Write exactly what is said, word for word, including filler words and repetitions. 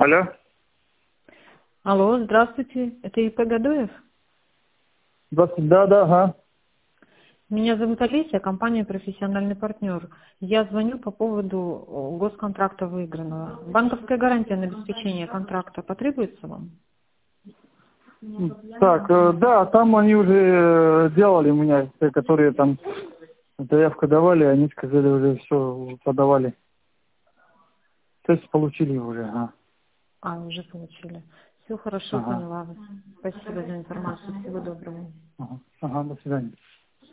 Алло. Алло, здравствуйте. Это И П Гадоев? Здравствуйте. Да, да, ага. Меня зовут Олеся, компания «Профессиональный партнер». Я звоню по поводу о, госконтракта выигранного. Банковская гарантия на обеспечение контракта потребуется вам? Так, э, да, там они уже э, делали у меня, те, которые там заявку давали, они сказали уже все подавали. То есть получили уже, ага. А, уже получили. Все хорошо, Ага. поняла вас. Спасибо за информацию. Всего доброго. Ага, ага, до свидания.